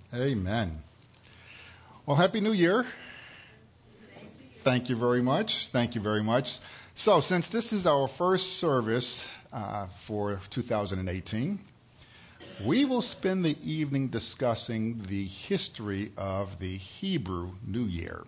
Amen. Well, Happy New Year. Thank you very much. Thank you very much. So, since this is our first service for 2018, we will spend the evening discussing the history of the Hebrew New Year.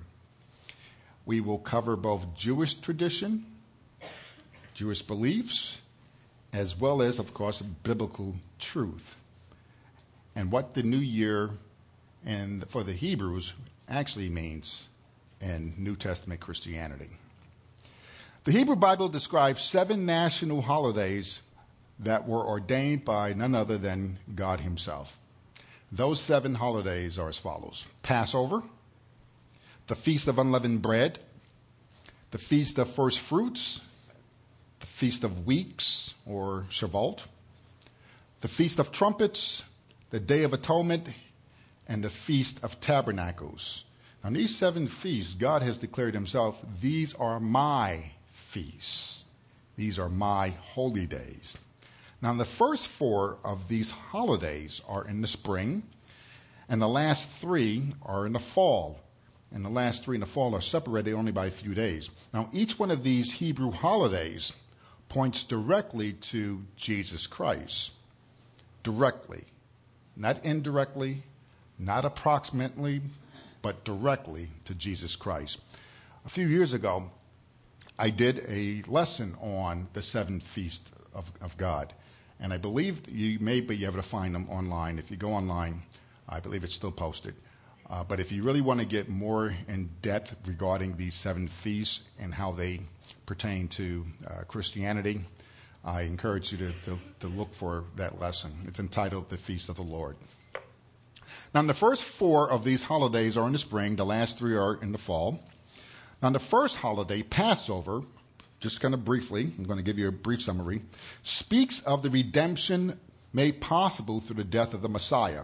We will cover both Jewish tradition, Jewish beliefs, as well as, of course, biblical truth, and what the New Year and for the Hebrews actually means in New Testament Christianity. The Hebrew Bible describes 7 national holidays that were ordained by none other than God himself. Those 7 holidays are as follows: Passover, the Feast of Unleavened Bread, the Feast of First Fruits, the Feast of Weeks or Shavuot, the Feast of Trumpets, the Day of Atonement, and the Feast of Tabernacles. Now, these 7 feasts, God has declared himself, these are my feasts. These are my holy days. Now, the first 4 of these holidays are in the spring, and the last 3 are in the fall. And the last 3 in the fall are separated only by a few days. Now, each one of these Hebrew holidays points directly to Jesus Christ. Directly. Not indirectly, not approximately, but directly to Jesus Christ. A few years ago, I did a lesson on the 7 feasts of God. And I believe you may be able to find them online. If you go online, I believe it's still posted. But if you really want to get more in depth regarding these 7 feasts and how they pertain to Christianity, I encourage you to look for that lesson. It's entitled The Feast of the Lord. Now, the first 4 of these holidays are in the spring. The last 3 are in the fall. Now, the first holiday, Passover, just kind of briefly, I'm going to give you a brief summary, speaks of the redemption made possible through the death of the Messiah.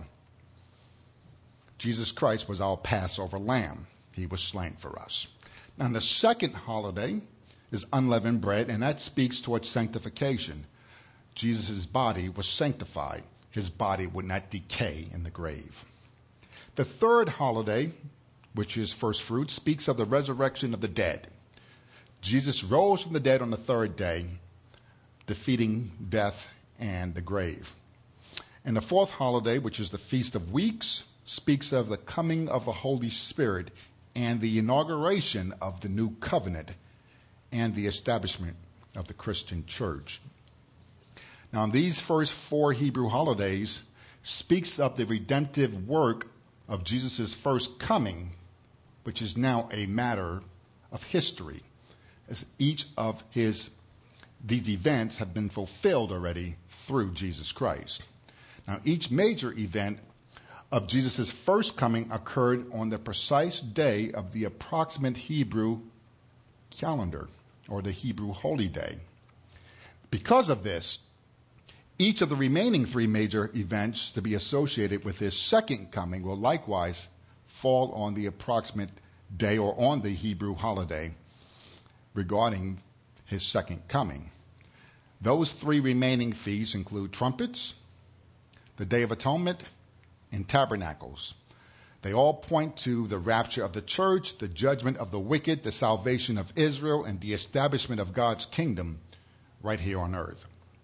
Jesus Christ was our Passover lamb. He was slain for us. Now, the second holiday is unleavened bread, and that speaks towards sanctification. Jesus' body was sanctified. His body would not decay in the grave. The third holiday, which is first fruits, speaks of the resurrection of the dead. Jesus rose from the dead on the 3rd day, defeating death and the grave. And the 4th holiday, which is the Feast of Weeks, speaks of the coming of the Holy Spirit and the inauguration of the new covenant and the establishment of the Christian church. Now, these first 4 Hebrew holidays speaks of the redemptive work of Jesus' first coming, which is now a matter of history, as each of these events have been fulfilled already through Jesus Christ. Now, each major event of Jesus' first coming occurred on the precise day of the approximate Hebrew calendar, or the Hebrew holy day. Because of this, each of the remaining 3 major events to be associated with his second coming will likewise fall on the approximate day or on the Hebrew holiday regarding his second coming. Those 3 remaining feasts include trumpets, the Day of Atonement, and tabernacles. They all point to the rapture of the church, the judgment of the wicked, the salvation of Israel, and the establishment of God's kingdom right here on earth.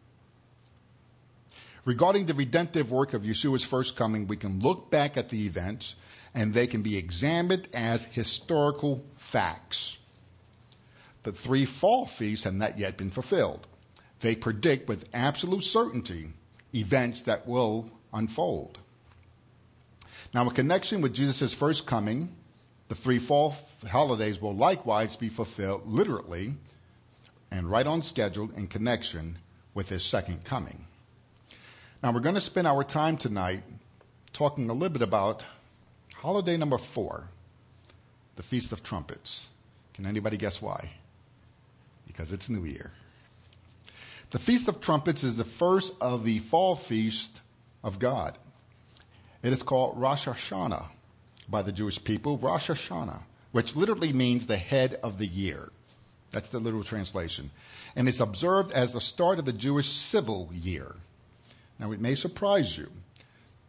Regarding the redemptive work of Yeshua's first coming, we can look back at the events, and they can be examined as historical facts. The 3 fall feasts have not yet been fulfilled. They predict with absolute certainty events that will unfold. Now, in connection with Jesus' first coming, the 3 fall holidays will likewise be fulfilled literally and right on schedule in connection with his second coming. Now, we're going to spend our time tonight talking a little bit about holiday number 4, the Feast of Trumpets. Can anybody guess why? Because it's New Year. The Feast of Trumpets is the first of the fall feast of God. It is called Rosh Hashanah by the Jewish people, Rosh Hashanah, which literally means the head of the year. That's the literal translation. And it's observed as the start of the Jewish civil year. Now, it may surprise you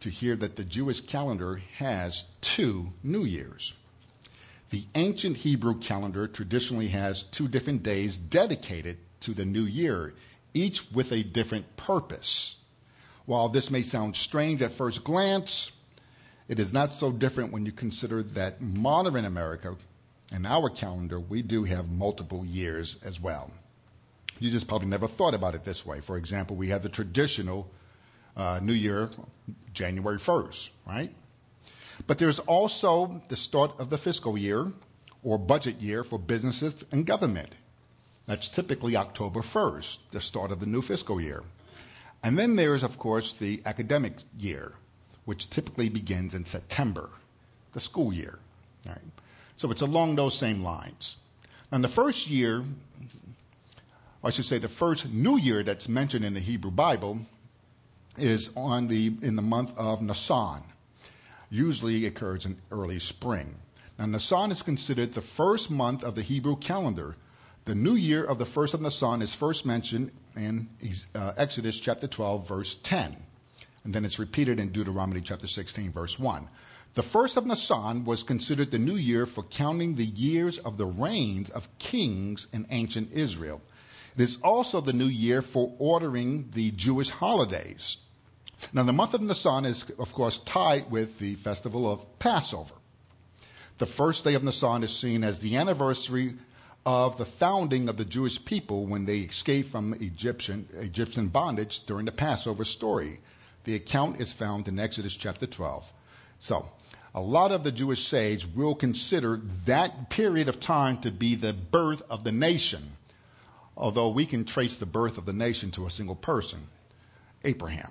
to hear that the Jewish calendar has 2 New Years. The ancient Hebrew calendar traditionally has 2 different days dedicated to the new year, each with a different purpose. While this may sound strange at first glance, it is not so different when you consider that modern America, in our calendar, we do have multiple years as well. You just probably never thought about it this way. For example, we have the traditional New Year, January 1st, right? But there's also the start of the fiscal year or budget year for businesses and government. That's typically October 1st, the start of the new fiscal year. And then there's, of course, the academic year, which typically begins in September, the school year. Right? So it's along those same lines. And the first year, I should say the first new year that's mentioned in the Hebrew Bible is in the month of Nisan. Usually occurs in early spring. Now, Nisan is considered the first month of the Hebrew calendar. The new year of the first of Nisan is first mentioned in Exodus chapter 12, verse 10. And then it's repeated in Deuteronomy chapter 16, verse 1. The first of Nisan was considered the new year for counting the years of the reigns of kings in ancient Israel. It is also the new year for ordering the Jewish holidays. Now, the month of Nisan is, of course, tied with the festival of Passover. The first day of Nisan is seen as the anniversary of the founding of the Jewish people when they escaped from Egyptian bondage during the Passover story. The account is found in Exodus chapter 12. So, a lot of the Jewish sages will consider that period of time to be the birth of the nation, although we can trace the birth of the nation to a single person, Abraham.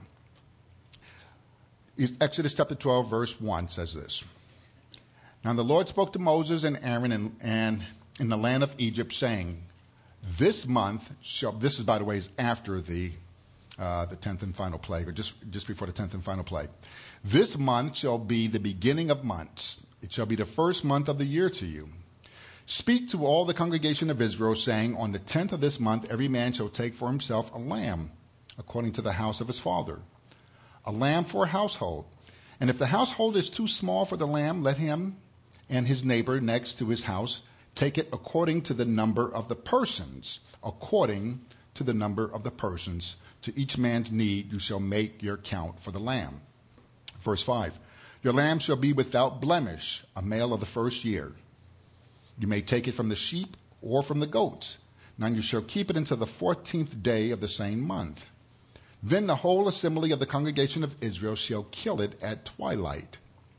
Exodus chapter 12, verse 1 says this. Now the Lord spoke to Moses and Aaron and in the land of Egypt, saying, this month shall, this is, by the way, is after the 10th and final plague, or just before the 10th and final plague. This month shall be the beginning of months. It shall be the first month of the year to you. Speak to all the congregation of Israel, saying, on the 10th of this month, every man shall take for himself a lamb, according to the house of his father, a lamb for a household. And if the household is too small for the lamb, let him and his neighbor next to his house take it according to the number of the persons. According to the number of the persons. To each man's need you shall make your count for the lamb. Verse 5. Your lamb shall be without blemish, a male of the first year. You may take it from the sheep or from the goats. Now you shall keep it until the 14th day of the same month. Then the whole assembly of the congregation of Israel shall kill it at twilight.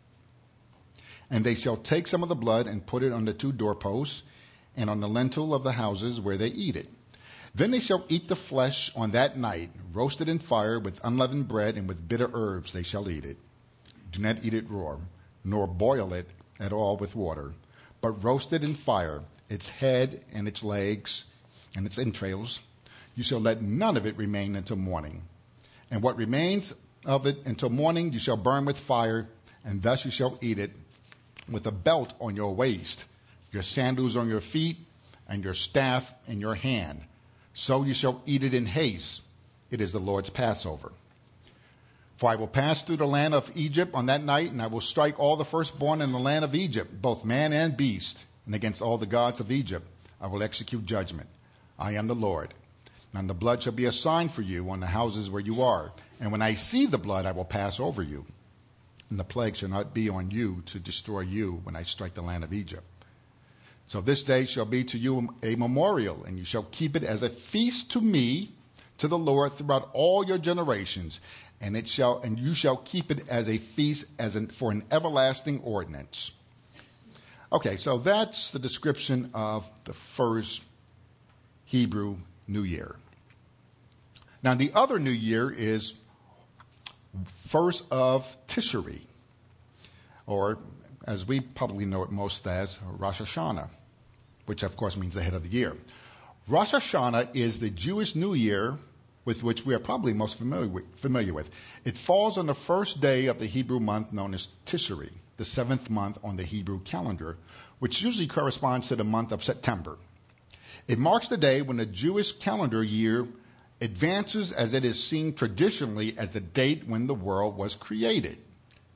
And they shall take some of the blood and put it on the 2 doorposts and on the lintel of the houses where they eat it. Then they shall eat the flesh on that night, roasted in fire with unleavened bread and with bitter herbs they shall eat it. Do not eat it raw, nor boil it at all with water, but roast it in fire, its head and its legs and its entrails. You shall let none of it remain until morning. And what remains of it until morning you shall burn with fire, and thus you shall eat it with a belt on your waist, your sandals on your feet, and your staff in your hand. So you shall eat it in haste. It is the Lord's Passover. For I will pass through the land of Egypt on that night, and I will strike all the firstborn in the land of Egypt, both man and beast, and against all the gods of Egypt I will execute judgment. I am the Lord. And the blood shall be a sign for you on the houses where you are. And when I see the blood, I will pass over you. And the plague shall not be on you to destroy you when I strike the land of Egypt. So this day shall be to you a memorial, and you shall keep it as a feast to me, to the Lord, throughout all your generations. And you shall keep it as a feast for an everlasting ordinance. Okay, so that's the description of the first Hebrew New Year. Now, the other New Year is first of Tishri, or as we probably know it most as Rosh Hashanah, which of course means the head of the year. Rosh Hashanah is the Jewish New Year with which we are probably most familiar with. It falls on the first day of the Hebrew month known as Tishri, the 7th month on the Hebrew calendar, which usually corresponds to the month of September. It marks the day when the Jewish calendar year advances as it is seen traditionally as the date when the world was created.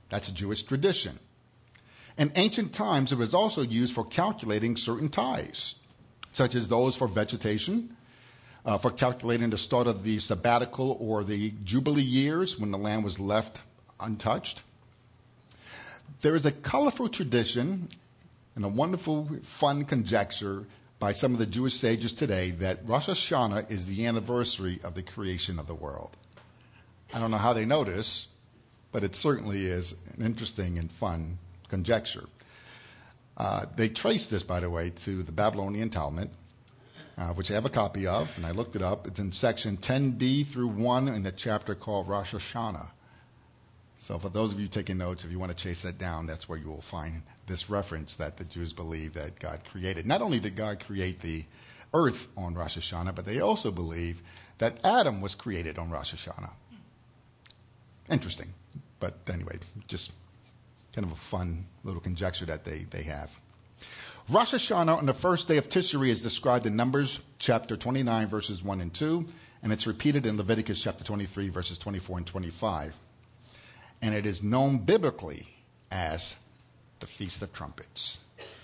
That's a Jewish tradition. In ancient times, it was also used for calculating certain tithes, such as those for vegetation, for calculating the start of the sabbatical or the Jubilee years when the land was left untouched. There is a colorful tradition and a wonderful, fun conjecture by some of the Jewish sages today that Rosh Hashanah is the anniversary of the creation of the world. I don't know how they know this, but it certainly is an interesting and fun conjecture. They trace this, by the way, to the Babylonian Talmud, which I have a copy of, and I looked it up. It's in section 10b through 1 in the chapter called Rosh Hashanah. So for those of you taking notes, if you want to chase that down, that's where you will find this reference that the Jews believe that God created. Not only did God create the earth on Rosh Hashanah, but they also believe that Adam was created on Rosh Hashanah. Interesting. But anyway, just kind of a fun little conjecture that they have. Rosh Hashanah on the first day of Tishri is described in Numbers chapter 29, verses 1 and 2, and it's repeated in Leviticus chapter 23, verses 24 and 25. And it is known biblically as the Feast of Trumpets.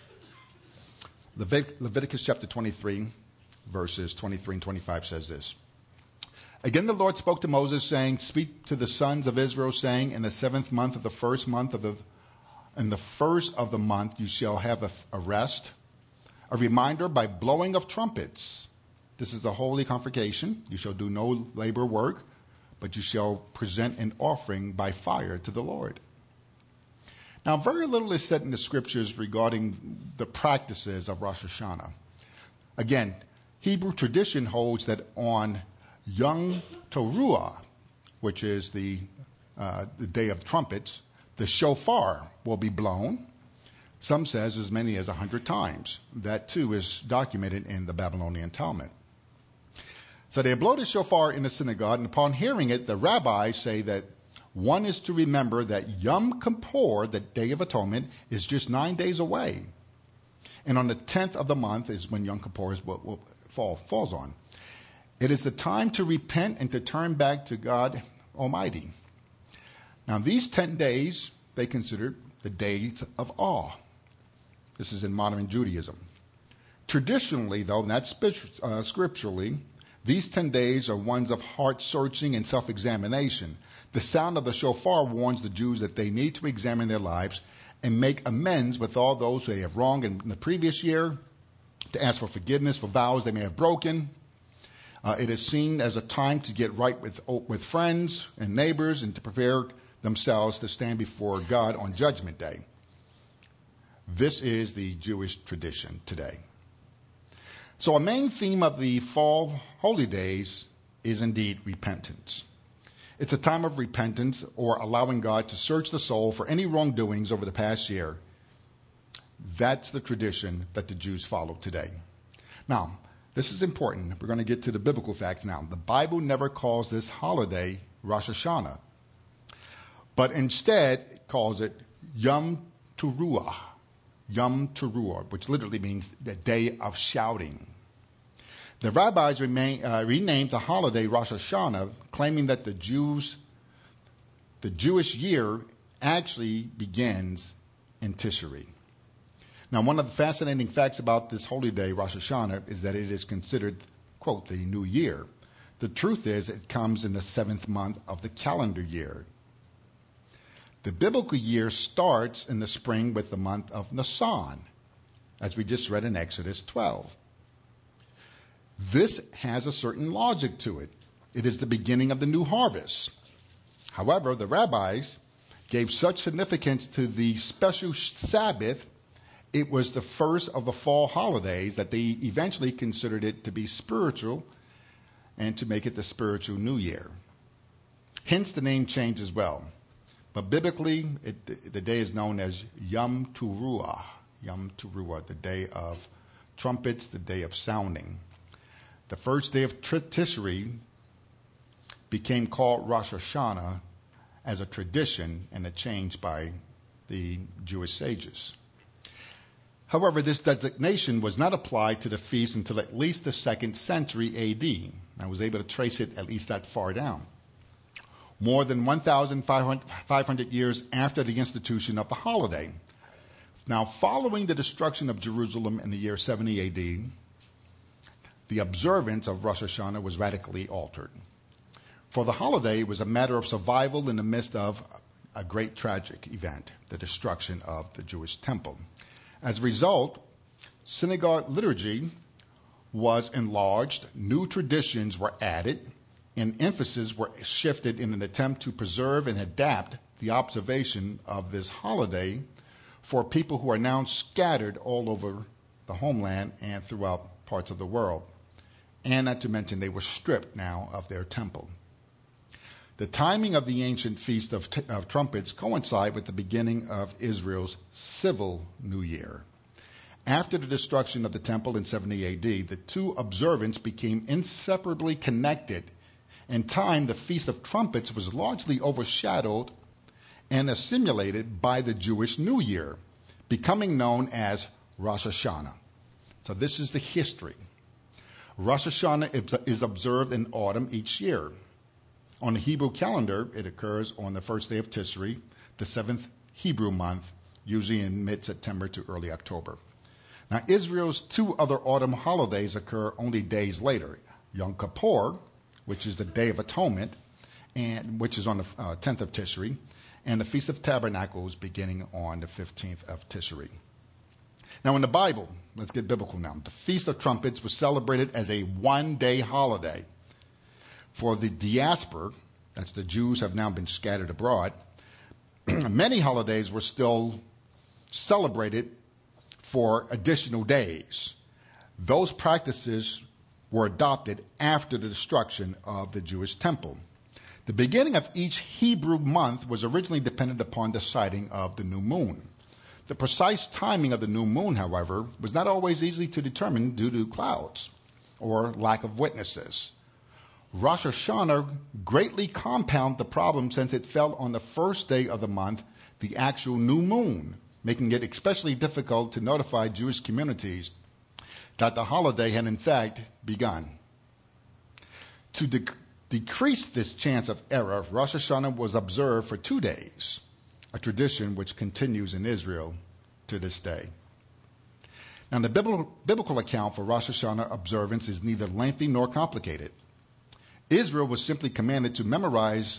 Leviticus chapter 23, verses 23 and 25 says this. Again, the Lord spoke to Moses, saying, speak to the sons of Israel, saying, in the 7th month of the first month in the first of the month you shall have a rest, a reminder by blowing of trumpets. This is a holy convocation. You shall do no labor work, but you shall present an offering by fire to the Lord. Now, very little is said in the scriptures regarding the practices of Rosh Hashanah. Again, Hebrew tradition holds that on Yom Teruah, which is the day of trumpets, the shofar will be blown. Some says as many as 100 times. That too is documented in the Babylonian Talmud. So they blow the shofar in the synagogue, and upon hearing it, the rabbis say that one is to remember that Yom Kippur, the Day of Atonement, is just 9 days away. And on the 10th of the month is when Yom Kippur falls on. It is the time to repent and to turn back to God Almighty. Now, these 10 days, they consider the days of awe. This is in modern Judaism. Traditionally, though, not scripturally, these 10 days are ones of heart-searching and self-examination. The sound of the shofar warns the Jews that they need to examine their lives and make amends with all those who they have wronged in the previous year, to ask for forgiveness for vows they may have broken. It is seen as a time to get right with friends and neighbors and to prepare themselves to stand before God on Judgment Day. This is the Jewish tradition today. So a main theme of the fall holy days is indeed repentance. It's a time of repentance, or allowing God to search the soul for any wrongdoings over the past year. That's the tradition that the Jews follow today. Now, this is important. We're going to get to the biblical facts now. The Bible never calls this holiday Rosh Hashanah, but instead it calls it Yom Teruah. Yom Teruah, which literally means the day of shouting. The rabbis renamed the holiday Rosh Hashanah, claiming that the Jewish year actually begins in Tishri. Now, one of the fascinating facts about this holy day, Rosh Hashanah, is that it is considered, quote, the new year. The truth is it comes in the 7th month of the calendar year. The biblical year starts in the spring with the month of Nisan, as we just read in Exodus 12. This has a certain logic to it. It is the beginning of the new harvest. However, the rabbis gave such significance to the special Sabbath, it was the first of the fall holidays, that they eventually considered it to be spiritual and to make it the spiritual new year. Hence the name change as well. But biblically, the day is known as Yom Teruah. Yom Teruah, the day of trumpets, the day of sounding. The first day of Tishri became called Rosh Hashanah as a tradition and a change by the Jewish sages. However, this designation was not applied to the feast until at least the 2nd century A.D. I was able to trace it at least that far down. more than 1,500 years after the institution of the holiday. Now, following the destruction of Jerusalem in the year 70 AD, the observance of Rosh Hashanah was radically altered. For the holiday, it was a matter of survival in the midst of a great tragic event, the destruction of the Jewish temple. As a result, synagogue liturgy was enlarged, new traditions were added, and emphasis were shifted in an attempt to preserve and adapt the observation of this holiday for people who are now scattered all over the homeland and throughout parts of the world. And not to mention, they were stripped now of their temple. The timing of the ancient Feast of Trumpets coincide with the beginning of Israel's civil New Year. After the destruction of the temple in 70 AD, the two observances became inseparably connected. In time, the Feast of Trumpets was largely overshadowed and assimilated by the Jewish New Year, becoming known as Rosh Hashanah. So this is the history. Rosh Hashanah is observed in autumn each year. On the Hebrew calendar, it occurs on the first day of Tishri, the seventh Hebrew month, usually in mid-September to early October. Now, Israel's two other autumn holidays occur only days later. Yom Kippur, which is the Day of Atonement, and which is on the 10th of Tishri, and the Feast of Tabernacles beginning on the 15th of Tishri. Now, in the Bible, let's get biblical now. The Feast of Trumpets was celebrated as a one-day holiday. For the diaspora, that's the Jews have now been scattered abroad, many holidays were still celebrated for additional days. Those practices were adopted after the destruction of the Jewish temple. The beginning of each Hebrew month was originally dependent upon the sighting of the new moon. The precise timing of the new moon, however, was not always easy to determine due to clouds or lack of witnesses. Rosh Hashanah greatly compounded the problem since it fell on the first day of the month, the actual new moon, making it especially difficult to notify Jewish communities that the holiday had in fact begun. To decrease this chance of error, Rosh Hashanah was observed for 2 days, a tradition which continues in Israel to this day. Now, the biblical account for Rosh Hashanah observance is neither lengthy nor complicated. Israel was simply commanded to memorialize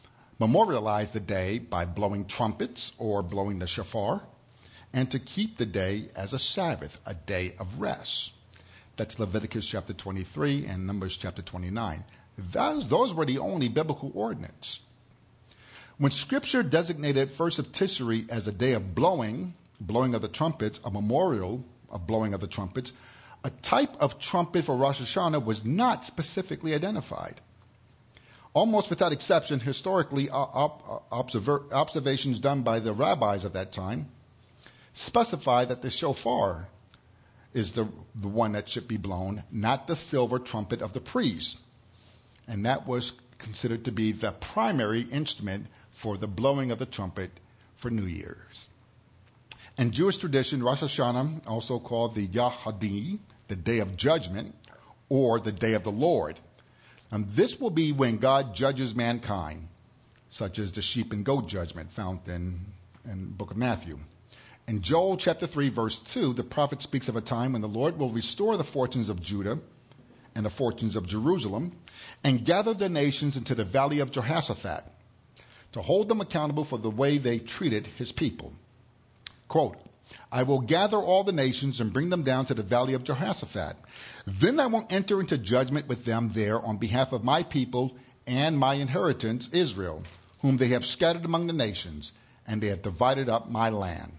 the day by blowing trumpets or blowing the shofar, and to keep the day as a Sabbath, a day of rest. That's Leviticus chapter 23 and Numbers chapter 29. Those were the only biblical ordinance. When Scripture designated 1st of Tishri as a day of blowing of the trumpets, a memorial of blowing of the trumpets, a type of trumpet for Rosh Hashanah was not specifically identified. Almost without exception, historically, observations done by the rabbis of that time specify that the shofar is the one that should be blown, not the silver trumpet of the priest. And that was considered to be the primary instrument for the blowing of the trumpet for New Year's. In Jewish tradition, Rosh Hashanah, also called the Yom HaDin, the Day of Judgment, or the Day of the Lord. And this will be when God judges mankind, such as the sheep and goat judgment found in the book of Matthew. In Joel chapter 3, verse 2, the prophet speaks of a time when the Lord will restore the fortunes of Judah and the fortunes of Jerusalem and gather the nations into the valley of Jehoshaphat to hold them accountable for the way they treated his people. Quote, I will gather all the nations and bring them down to the valley of Jehoshaphat. Then I will enter into judgment with them there on behalf of my people and my inheritance, Israel, whom they have scattered among the nations, and they have divided up my land.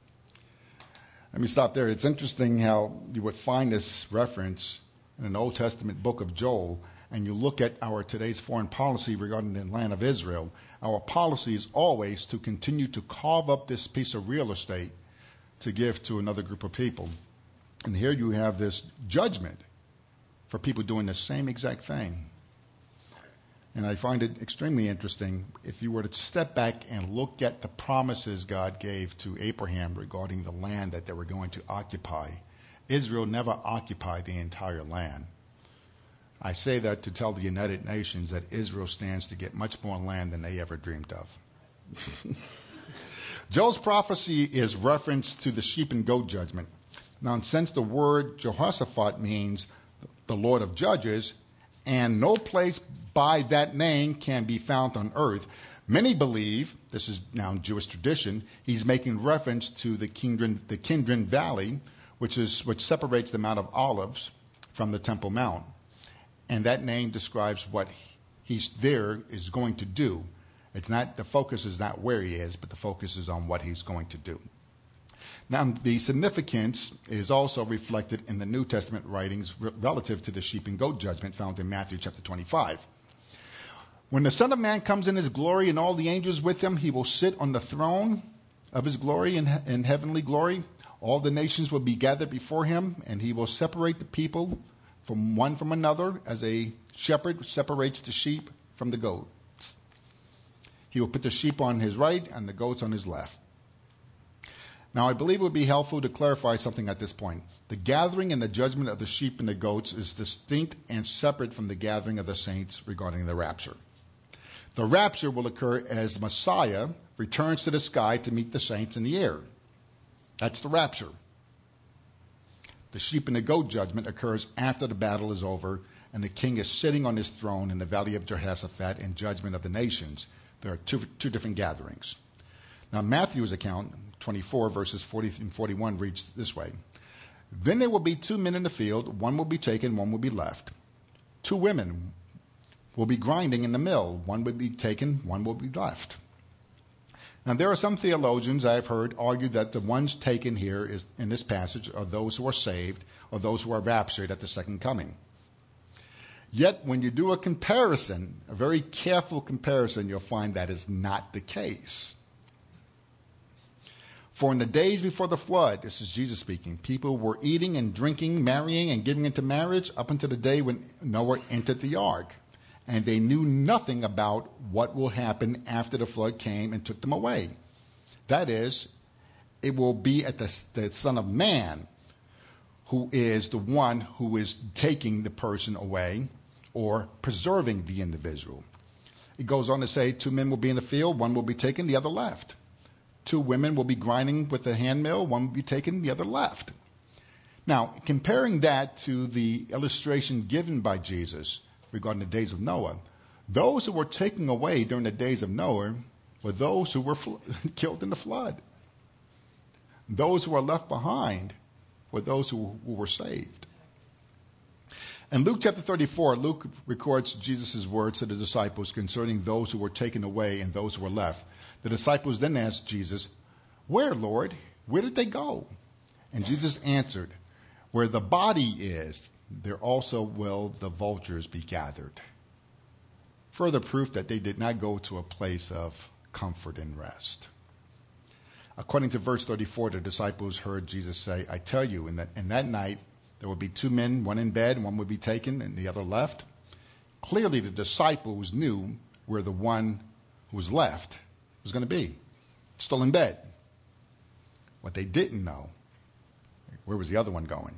Let me stop there. It's interesting how you would find this reference in an Old Testament book of Joel, and you look at our today's foreign policy regarding the land of Israel. Our policy is always to continue to carve up this piece of real estate to give to another group of people. And here you have this judgment for people doing the same exact thing. And I find it extremely interesting if you were to step back and look at the promises God gave to Abraham regarding the land that they were going to occupy. Israel never occupied the entire land. I say that to tell the United Nations that Israel stands to get much more land than they ever dreamed of. Joel's prophecy is reference to the sheep and goat judgment. Now, since the word Jehoshaphat means the Lord of Judges, and no place by that name can be found on earth, many believe, this is now Jewish tradition, he's making reference to the Kidron Valley, which separates the Mount of Olives from the Temple Mount. And that name describes what he's there is going to do. It's not, the focus is not where he is, but the focus is on what he's going to do. Now, the significance is also reflected in the New Testament writings relative to the sheep and goat judgment found in Matthew chapter 25. When the Son of Man comes in his glory and all the angels with him, he will sit on the throne of his glory in heavenly glory. All the nations will be gathered before him, and he will separate the people from one from another as a shepherd separates the sheep from the goats. He will put the sheep on his right and the goats on his left. Now, I believe it would be helpful to clarify something at this point. The gathering and the judgment of the sheep and the goats is distinct and separate from the gathering of the saints regarding the rapture. The rapture will occur as Messiah returns to the sky to meet the saints in the air. That's the rapture. The sheep and the goat judgment occurs after the battle is over and the king is sitting on his throne in the valley of Jehoshaphat in judgment of the nations. There are two different gatherings. Now, Matthew's account, 24 verses 40 and 41, reads this way. Then there will be 2 men in the field, one will be taken, one will be left. 2 women will be grinding in the mill, one will be taken, one will be left. Now, there are some theologians I've heard argue that the ones taken here is in this passage are those who are saved or those who are raptured at the second coming. Yet, when you do a comparison, a very careful comparison, you'll find that is not the case. For in the days before the flood, this is Jesus speaking, people were eating and drinking, marrying and giving into marriage up until the day when Noah entered the ark. And they knew nothing about what will happen after the flood came and took them away. That is, it will be at the Son of Man who is the one who is taking the person away or preserving the individual. It goes on to say 2 men will be in the field, one will be taken, the other left. 2 women will be grinding with the hand mill, one will be taken, the other left. Now, comparing that to the illustration given by Jesus regarding the days of Noah, those who were taken away during the days of Noah were those who were killed in the flood. Those who were left behind were those who were saved. In Luke chapter 34, Luke records Jesus' words to the disciples concerning those who were taken away and those who were left. The disciples then asked Jesus, "Where, Lord? Where did they go?" And Jesus answered, "Where the body is, there also will the vultures be gathered." Further proof that they did not go to a place of comfort and rest. According to verse 34, the disciples heard Jesus say, "I tell you, in that night there will be 2 men, one in bed, one will be taken, and the other left." Clearly, the disciples knew where the one who was left was going to be. Still in bed. What they didn't know, where was the other one going?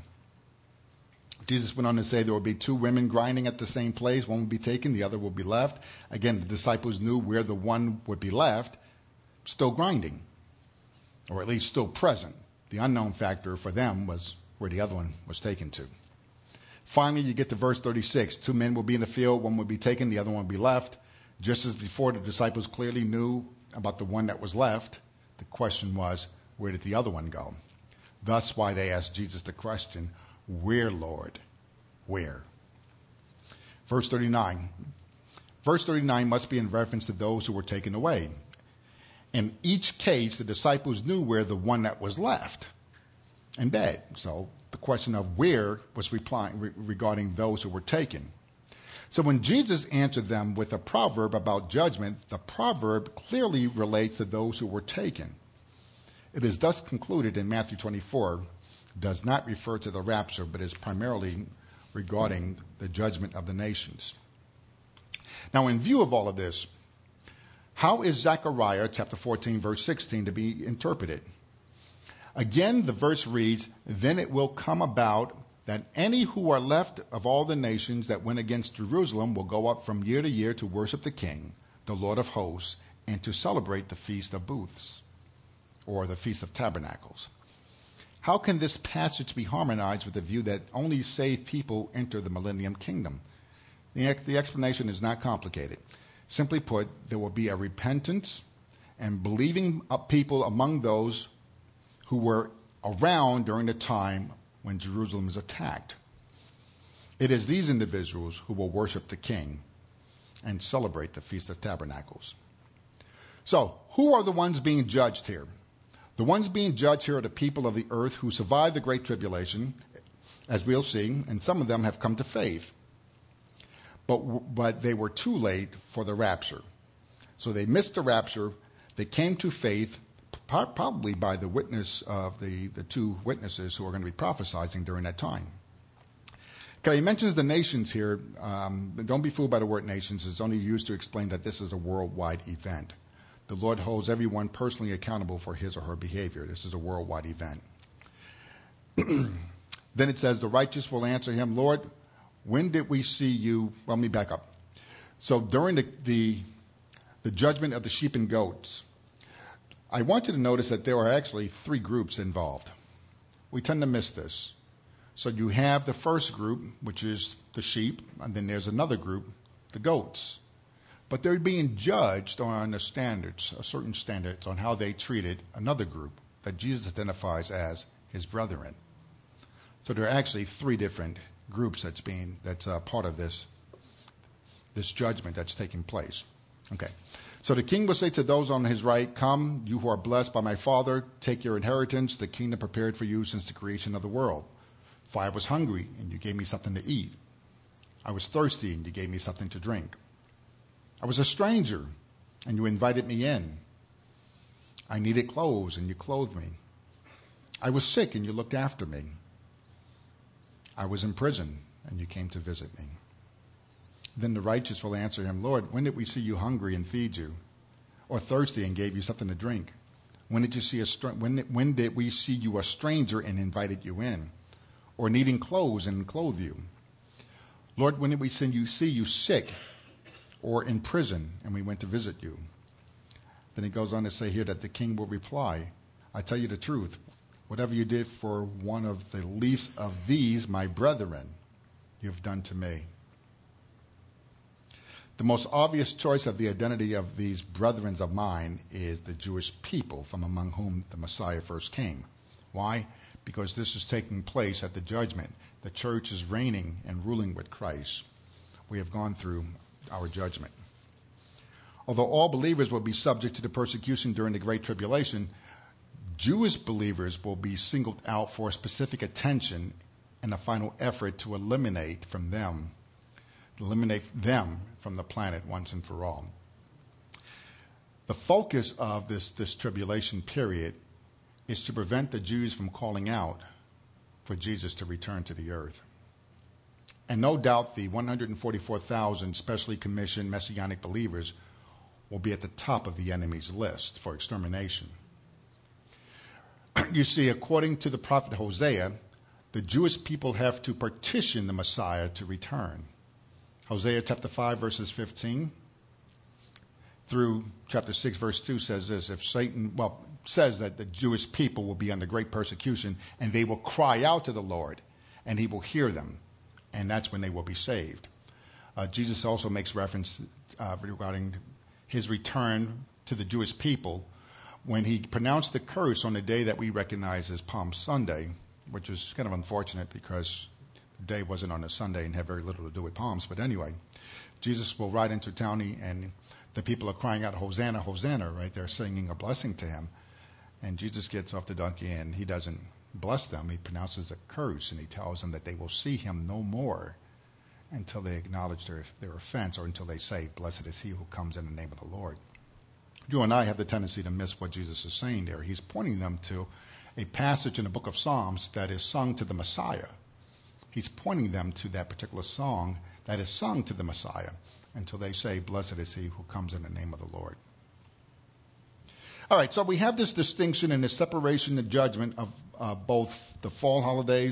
Jesus went on to say there will be 2 women grinding at the same place. One will be taken, the other will be left. Again, the disciples knew where the one would be left, still grinding, or at least still present. The unknown factor for them was where the other one was taken to. Finally, you get to verse 36. 2 men will be in the field, one will be taken, the other one will be left. Just as before, the disciples clearly knew about the one that was left. The question was, where did the other one go? That's why they asked Jesus the question, "Where, Lord? Where?" Verse 39. Verse 39 must be in reference to those who were taken away. In each case, the disciples knew where the one that was left in bed. So the question of where was regarding those who were taken. So when Jesus answered them with a proverb about judgment, the proverb clearly relates to those who were taken. It is thus concluded in Matthew 24, does not refer to the rapture, but is primarily regarding the judgment of the nations. Now, in view of all of this, how is Zechariah chapter 14, verse 16 to be interpreted? Again, the verse reads, "Then it will come about that any who are left of all the nations that went against Jerusalem will go up from year to year to worship the King, the Lord of hosts, and to celebrate the Feast of Booths, or the Feast of Tabernacles. How can this passage be harmonized with the view that only saved people enter the millennium kingdom? The explanation is not complicated. Simply put, there will be a repentance and believing people among those who were around during the time when Jerusalem is attacked. It is these individuals who will worship the King and celebrate the Feast of Tabernacles. So, who are the ones being judged here? The ones being judged here are the people of the earth who survived the Great Tribulation, as we'll see, and some of them have come to faith. But they were too late for the rapture. So they missed the rapture. They came to faith, probably by the witness of the two witnesses who are going to be prophesying during that time. Okay, he mentions the nations here. Don't be fooled by the word nations. It's only used to explain that this is a worldwide event. The Lord holds everyone personally accountable for his or her behavior. This is a worldwide event. Then it says, the righteous will answer him, Lord, when did we see you? Well, let me back up. So during the judgment of the sheep and goats, I want you to notice that there are actually three groups involved. We tend to miss this. So you have the first group, which is the sheep, and then there's another group, the goats. But they're being judged on the standards, certain standards, on how they treated another group that Jesus identifies as his brethren. So there are actually three different groups that's part of this judgment that's taking place. Okay. So the king will say to those on his right, come, you who are blessed by my Father, take your inheritance, the kingdom prepared for you since the creation of the world. For I was hungry, and you gave me something to eat. I was thirsty, and you gave me something to drink. I was a stranger, and you invited me in. I needed clothes, and you clothed me. I was sick, and you looked after me. I was in prison, and you came to visit me. Then the righteous will answer him, Lord, when did we see you hungry and feed you, or thirsty and gave you something to drink? When did we see you a stranger and invited you in, or needing clothes and clothe you? Lord, when did we see you sick or in prison and we went to visit you? Then he goes on to say here that the king will reply, I tell you the truth, whatever you did for one of the least of these, my brethren, you have done to me. The most obvious choice of the identity of these brethren of mine is the Jewish people from among whom the Messiah first came. Why? Because this is taking place at the judgment. The church is reigning and ruling with Christ. We have gone through our judgment. Although all believers will be subject to the persecution during the Great Tribulation, Jewish believers will be singled out for specific attention and a final effort to eliminate them from the planet once and for all. The focus of this tribulation period is to prevent the Jews from calling out for Jesus to return to the earth. And no doubt the 144,000 specially commissioned Messianic believers will be at the top of the enemy's list for extermination. You see, according to the prophet Hosea, the Jewish people have to petition the Messiah to return. Hosea chapter 5, verses 15 through chapter 6, verse 2 says this, says that the Jewish people will be under great persecution and they will cry out to the Lord and he will hear them, and that's when they will be saved. Jesus also makes reference regarding his return to the Jewish people when he pronounced the curse on the day that we recognize as Palm Sunday, which is kind of unfortunate because the day wasn't on a Sunday and had very little to do with palms. But anyway, Jesus will ride into town and the people are crying out, Hosanna, Hosanna, right? They're singing a blessing to him. And Jesus gets off the donkey and he doesn't bless them. He pronounces a curse and he tells them that they will see him no more until they acknowledge their offense, or until they say, blessed is he who comes in the name of the Lord. You and I have the tendency to miss what Jesus is saying there. He's pointing them to a passage in the book of Psalms that is sung to the Messiah. He's pointing them to that particular song that is sung to the Messiah until they say, blessed is he who comes in the name of the Lord. All right, so we have this distinction and this separation and judgment of both the fall holidays,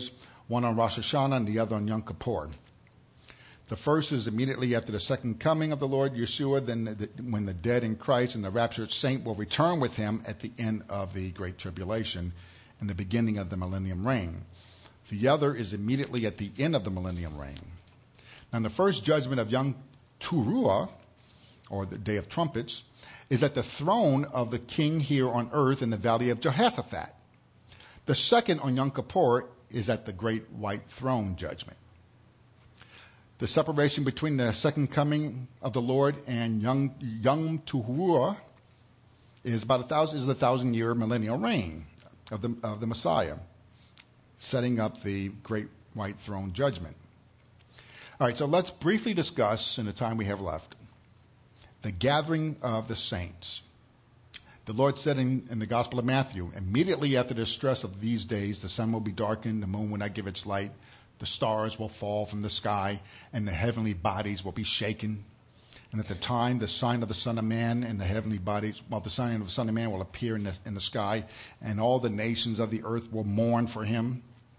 one on Rosh Hashanah and the other on Yom Kippur. The first is immediately after the second coming of the Lord Yeshua, when the dead in Christ and the raptured saint will return with him at the end of the Great Tribulation and the beginning of the millennium reign. The other is immediately at the end of the millennium reign. Now, the first judgment of Yom Teruah, or the Day of Trumpets, is at the throne of the king here on earth in the valley of Jehoshaphat. The second on Yom Kippur is at the great white throne judgment. The separation between the second coming of the Lord and Yom Teruah is about the 1,000-year millennial reign of the Messiah, setting up the great white throne judgment. All right, so let's briefly discuss, in the time we have left, the gathering of the saints. The Lord said in the Gospel of Matthew, immediately after the stress of these days, the sun will be darkened, the moon will not give its light, the stars will fall from the sky, and the heavenly bodies will be shaken. And at the time, the sign of the Son of Man and the heavenly bodies, the sign of the Son of Man will appear in the sky, and all the nations of the earth will mourn for him.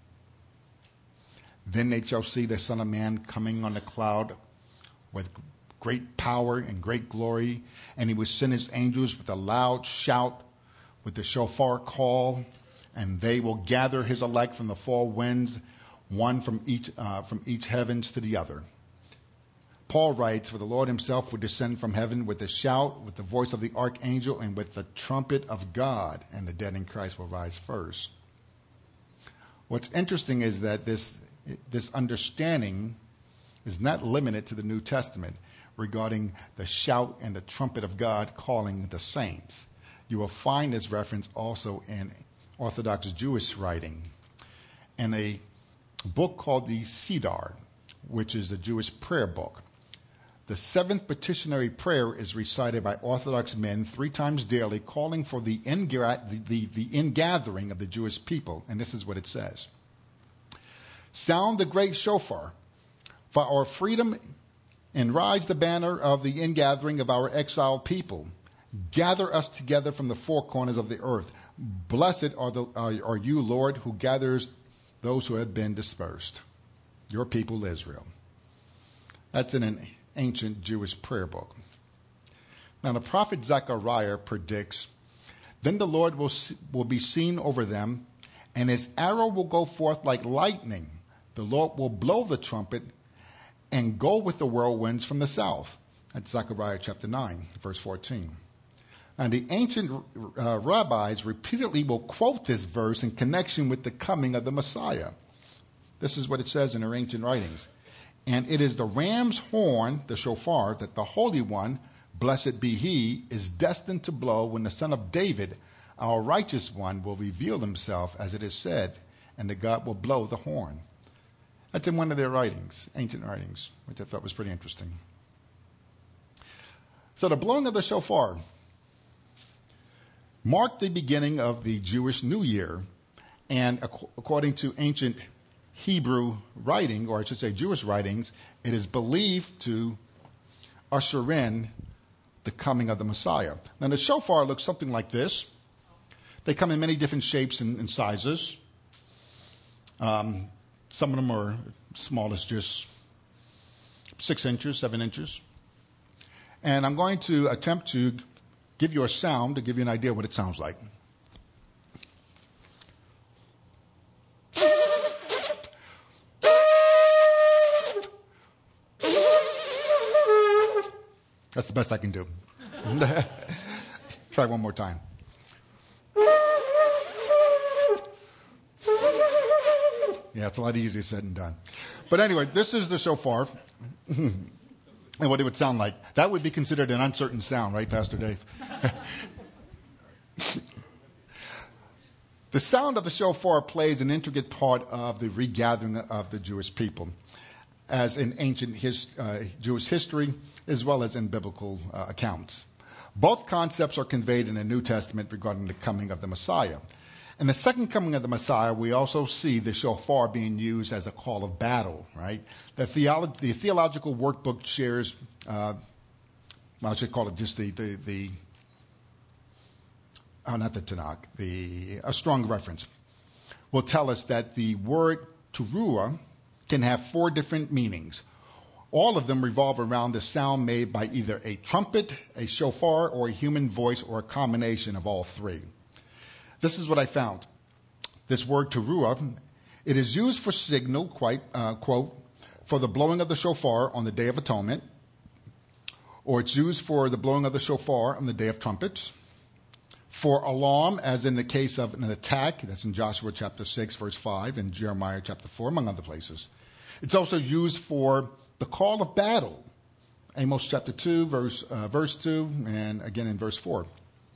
Then they shall see the Son of Man coming on a cloud with great power and great glory, and he will send his angels with a loud shout, with the shofar call, and they will gather his elect from the four winds, one from each heavens to the other. Paul writes, for the Lord himself will descend from heaven with a shout, with the voice of the archangel, and with the trumpet of God, and the dead in Christ will rise first. What's interesting is that this understanding is not limited to the New Testament regarding the shout and the trumpet of God calling the saints. You will find this reference also in Orthodox Jewish writing. And a book called the Siddur, which is the Jewish prayer book. The seventh petitionary prayer is recited by Orthodox men 3 times daily, calling for the ingathering of the Jewish people. And this is what it says. Sound the great shofar for our freedom and rise the banner of the ingathering of our exiled people. Gather us together from the four corners of the earth. Blessed are you, Lord, who gathers those who have been dispersed, your people Israel. That's in an ancient Jewish prayer book. Now the prophet Zechariah predicts, then the Lord will be seen over them, and his arrow will go forth like lightning. The Lord will blow the trumpet and go with the whirlwinds from the south. That's Zechariah chapter 9, verse 14. And the ancient rabbis repeatedly will quote this verse in connection with the coming of the Messiah. This is what it says in their ancient writings. And it is the ram's horn, the shofar, that the Holy One, blessed be he, is destined to blow when the Son of David, our righteous one, will reveal himself, as it is said, and that God will blow the horn. That's in one of their writings, ancient writings, which I thought was pretty interesting. So the blowing of the shofar marked the beginning of the Jewish New Year, and according to ancient Hebrew writing, or I should say Jewish writings, it is believed to usher in the coming of the Messiah. Now the shofar looks something like this. They come in many different shapes and sizes. Some of them are small as just 6 inches, 7 inches. And I'm going to attempt to give you a sound to give you an idea what it sounds like. That's the best I can do. Let's try one more time. Yeah, it's a lot easier said than done. But anyway, this is the shofar. And what it would sound like. That would be considered an uncertain sound, right, Pastor Dave? The sound of the shofar plays an intricate part of the regathering of the Jewish people, as in ancient Jewish history, as well as in biblical accounts. Both concepts are conveyed in the New Testament regarding the coming of the Messiah. In the second coming of the Messiah, we also see the shofar being used as a call of battle, right? The theological workbook shares, I should call it just not the Tanakh, a strong reference, will tell us that the word teruah, can have four different meanings. All of them revolve around the sound made by either a trumpet, a shofar, or a human voice, or a combination of all three. This is what I found. This word teruah, it is used for signal, quote, for the blowing of the shofar on the Day of Atonement, or it's used for the blowing of the shofar on the Day of Trumpets, for alarm, as in the case of an attack, that's in Joshua chapter 6, verse 5, and Jeremiah chapter 4, among other places. It's also used for the call of battle, Amos chapter 2, verse 2, and again in verse 4.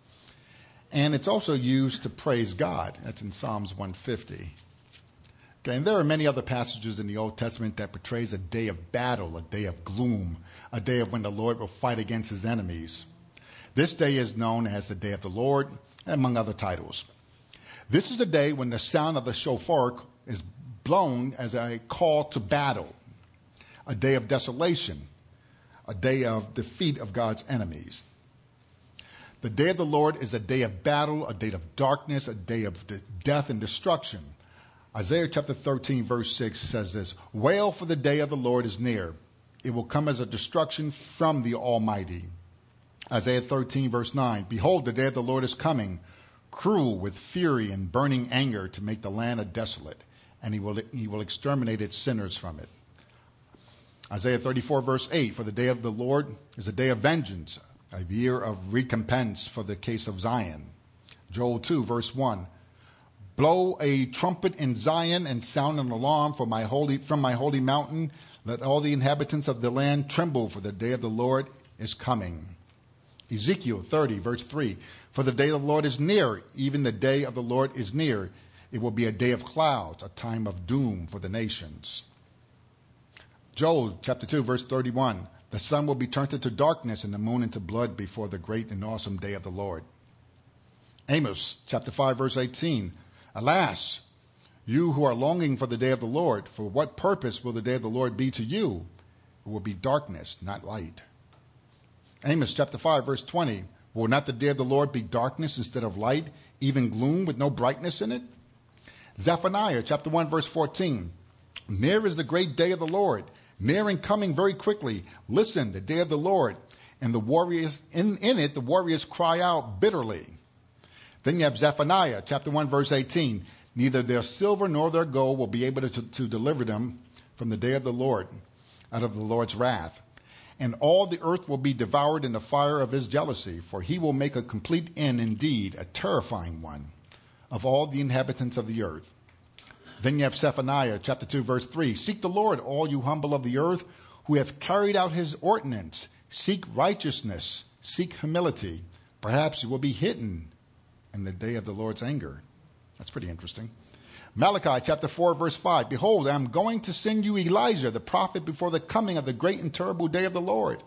And it's also used to praise God. That's in Psalms 150. Okay, and there are many other passages in the Old Testament that portrays a day of battle, a day of gloom, a day of when the Lord will fight against his enemies. This day is known as the Day of the Lord, among other titles. This is the day when the sound of the shofar is blown as a call to battle, a day of desolation, a day of defeat of God's enemies. The day of the Lord is a day of battle, a day of darkness, a day of death and destruction. Isaiah chapter 13, verse 6 says this, "Wail, for the day of the Lord is near. It will come as a destruction from the Almighty." Isaiah 13, verse 9, "Behold, the day of the Lord is coming, cruel with fury and burning anger to make the land a desolate, and he will exterminate its sinners from it." Isaiah 34, verse 8, "For the day of the Lord is a day of vengeance, a year of recompense for the case of Zion." Joel 2, verse 1, "Blow a trumpet in Zion and sound an alarm from my holy mountain. Let all the inhabitants of the land tremble, for the day of the Lord is coming." Ezekiel 30, verse 3, "For the day of the Lord is near, even the day of the Lord is near. It will be a day of clouds, a time of doom for the nations." Joel chapter 2, verse 31, "The sun will be turned into darkness and the moon into blood before the great and awesome day of the Lord." Amos chapter 5, verse 18, "Alas, you who are longing for the day of the Lord, for what purpose will the day of the Lord be to you? It will be darkness, not light." Amos chapter 5, verse 20, "Will not the day of the Lord be darkness instead of light, even gloom with no brightness in it?" Zephaniah chapter 1, verse 14, "Near is the great day of the Lord, near and coming very quickly. Listen, the day of the Lord, and the warriors in it, the warriors cry out bitterly." Then you have Zephaniah chapter 1, verse 18, "Neither their silver nor their gold will be able to deliver them from the day of the Lord, out of the Lord's wrath. And all the earth will be devoured in the fire of his jealousy, for he will make a complete end, indeed, a terrifying one, of all the inhabitants of the earth." Then you have Zephaniah chapter 2, verse 3, "Seek the Lord, all you humble of the earth, who have carried out his ordinance. Seek righteousness, seek humility. Perhaps you will be hidden in the day of the Lord's anger." That's pretty interesting. Malachi chapter 4, verse 5, "Behold, I am going to send you Elijah, the prophet, before the coming of the great and terrible day of the Lord."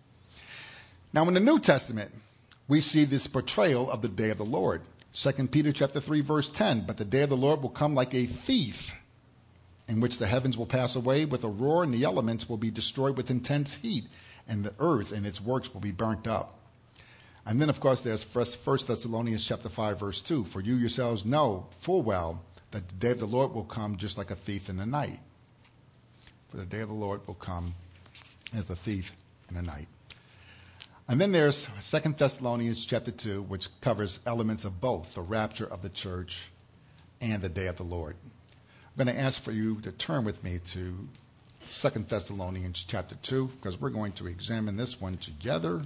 Now, in the New Testament, we see this portrayal of the day of the Lord. 2 Peter chapter 3, verse 10, "But the day of the Lord will come like a thief, in which the heavens will pass away with a roar, and the elements will be destroyed with intense heat, and the earth and its works will be burnt up." And then, of course, there's 1 Thessalonians chapter 5, verse 2, "For you yourselves know full well that the day of the Lord will come just like a thief in the night." For the day of the Lord will come as the thief in the night. And then there's 2 Thessalonians chapter 2, which covers elements of both the rapture of the church and the day of the Lord. I'm going to ask for you to turn with me to 2 Thessalonians chapter 2, because we're going to examine this one together,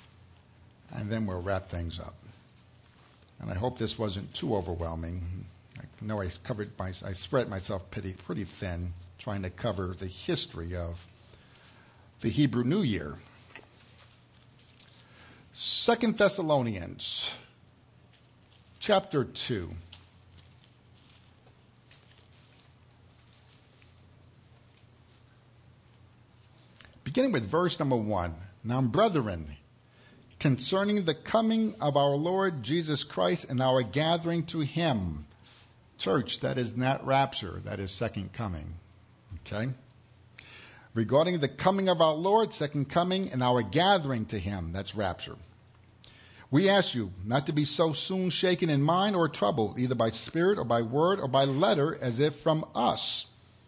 and then we'll wrap things up. And I hope this wasn't too overwhelming. I know I spread myself pretty thin trying to cover the history of the Hebrew New Year. 2 Thessalonians chapter 2. Beginning with verse number 1. "Now, brethren, concerning the coming of our Lord Jesus Christ and our gathering to him." Church, that is not rapture, that is second coming. Okay? "Regarding the coming of our Lord, second coming, and our gathering to him," that's rapture. "We ask you not to be so soon shaken in mind or troubled, either by spirit or by word or by letter, as if from us,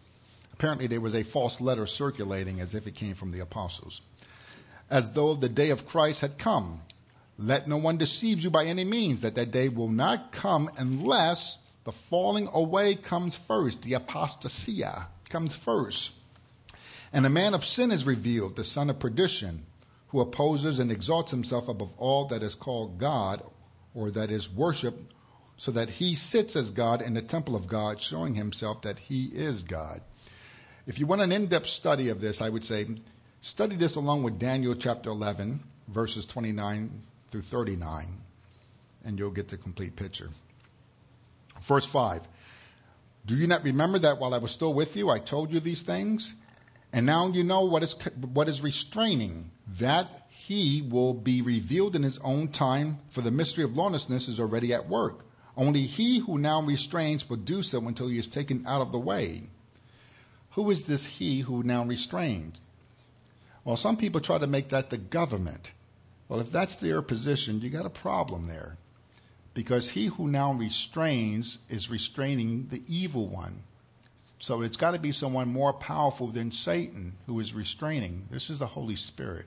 Apparently there was a false letter circulating as if it came from the apostles, as though the day of Christ had come. Let no one deceive you by any means, that day will not come unless the falling away comes first, the apostasia comes first. And the man of sin is revealed, the son of perdition, who opposes and exalts himself above all that is called God or that is worshipped, so that he sits as God in the temple of God, showing himself that he is God. If you want an in-depth study of this, I would say study this along with Daniel chapter 11, verses 29 through 39, and you'll get the complete picture. Verse 5, do you not remember that while I was still with you, I told you these things? And now you know what is restraining, that he will be revealed in his own time, for the mystery of lawlessness is already at work. Only he who now restrains will do so until he is taken out of the way. Who is this he who now restrains? Well, some people try to make that the government. Well, if that's their position, you got a problem there. Because he who now restrains is restraining the evil one. So it's got to be someone more powerful than Satan who is restraining. This is the Holy Spirit.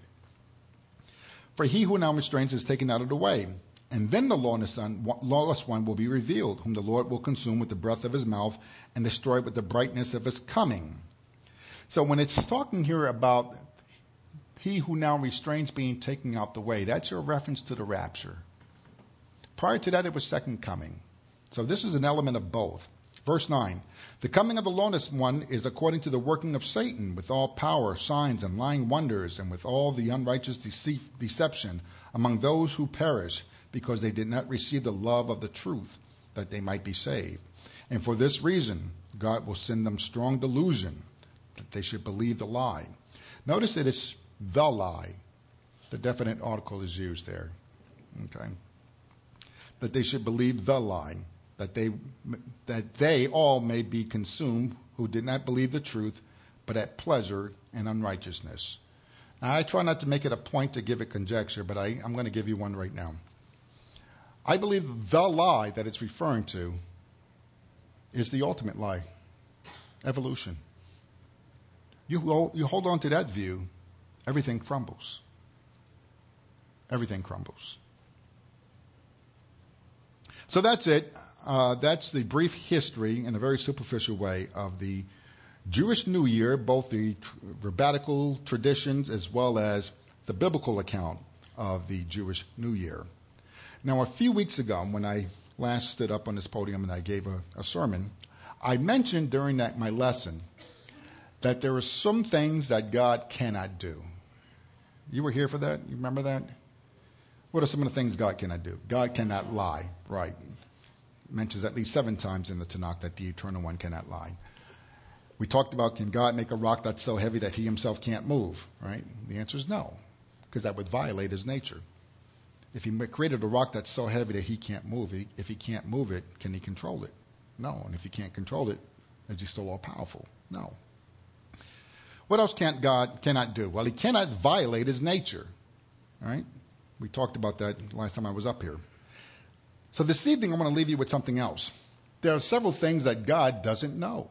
For he who now restrains is taken out of the way. And then the lawless one will be revealed, whom the Lord will consume with the breath of his mouth and destroy with the brightness of his coming. So when it's talking here about he who now restrains being taken out the way, that's your reference to the rapture. Prior to that, it was second coming. So this is an element of both. Verse 9, the coming of the lawless one is according to the working of Satan, with all power, signs, and lying wonders, and with all the unrighteous deception among those who perish, because they did not receive the love of the truth, that they might be saved. And for this reason, God will send them strong delusion, that they should believe the lie. Notice that it's the lie. The definite article is used there. Okay. That they should believe the lie, that they all may be consumed who did not believe the truth, but at pleasure and unrighteousness. Now, I try not to make it a point to give it conjecture, but I'm going to give you one right now. I believe the lie that it's referring to is the ultimate lie, evolution. You hold on to that view, everything crumbles. Everything crumbles. So that's it. That's the brief history in a very superficial way of the Jewish New Year, both the rabbinical traditions as well as the biblical account of the Jewish New Year. Now, a few weeks ago, when I last stood up on this podium and I gave a sermon, I mentioned during my lesson that there are some things that God cannot do. You were here for that? You remember that? What are some of the things God cannot do? God cannot lie, right? It mentions at least 7 times in the Tanakh that the Eternal One cannot lie. We talked about, can God make a rock that's so heavy that he himself can't move, right? The answer is no, because that would violate his nature. If he created a rock that's so heavy that he can't move, if he can't move it, can he control it? No. And if he can't control it, is he still all-powerful? No. What else cannot do? Well, he cannot violate his nature, right? We talked about that last time I was up here. So this evening, I'm going to leave you with something else. There are several things that God doesn't know.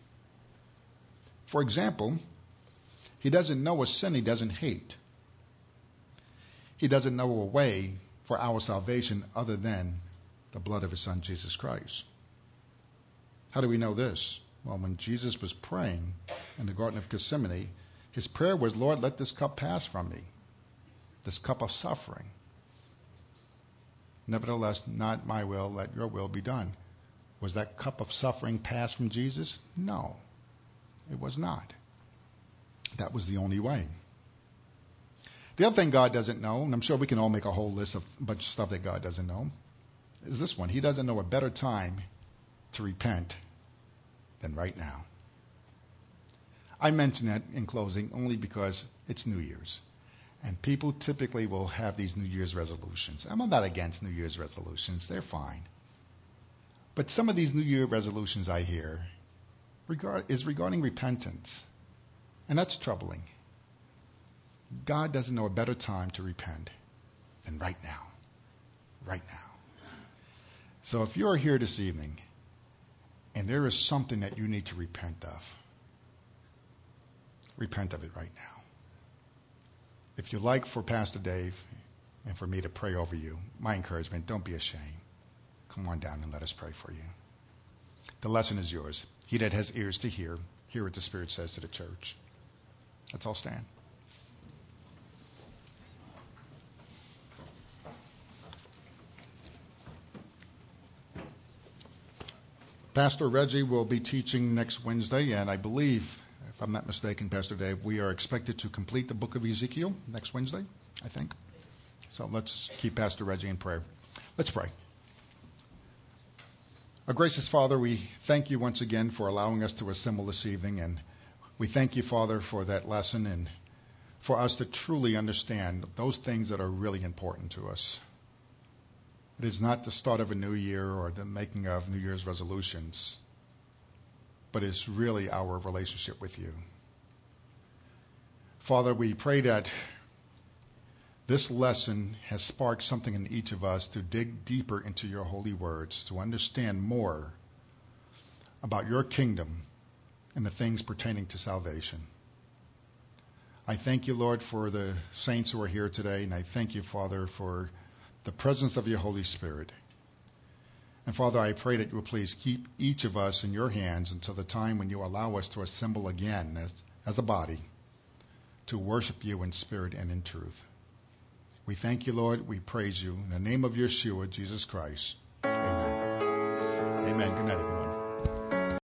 For example, he doesn't know a sin he doesn't hate. He doesn't know a way for our salvation other than the blood of his son, Jesus Christ. How do we know this? Well, when Jesus was praying in the Garden of Gethsemane, his prayer was, Lord, let this cup pass from me, this cup of suffering. Nevertheless, not my will, let your will be done. Was that cup of suffering passed from Jesus? No, it was not. That was the only way. The other thing God doesn't know, and I'm sure we can all make a whole list of a bunch of stuff that God doesn't know, is this one. He doesn't know a better time to repent than right now. I mention that in closing only because it's New Year's. And people typically will have these New Year's resolutions. I'm not against New Year's resolutions. They're fine. But some of these New Year resolutions I hear is regarding repentance. And that's troubling. God doesn't know a better time to repent than right now. Right now. So if you're here this evening and there is something that you need to repent of, repent of it right now. If you'd like for Pastor Dave and for me to pray over you, my encouragement, don't be ashamed. Come on down and let us pray for you. The lesson is yours. He that has ears to hear what the Spirit says to the church. Let's all stand. Pastor Reggie will be teaching next Wednesday, and I believe, if I'm not mistaken, Pastor Dave, we are expected to complete the book of Ezekiel next Wednesday, I think. So let's keep Pastor Reggie in prayer. Let's pray. Our gracious Father, we thank you once again for allowing us to assemble this evening, and we thank you, Father, for that lesson and for us to truly understand those things that are really important to us. It is not the start of a new year or the making of New Year's resolutions, but it's really our relationship with you. Father, we pray that this lesson has sparked something in each of us to dig deeper into your holy words, to understand more about your kingdom and the things pertaining to salvation. I thank you, Lord, for the saints who are here today, and I thank you, Father, for the presence of your Holy Spirit. And Father, I pray that you will please keep each of us in your hands until the time when you allow us to assemble again as a body to worship you in spirit and in truth. We thank you, Lord. We praise you. In the name of Yeshua, Jesus Christ. Amen. Amen. Good night, everyone.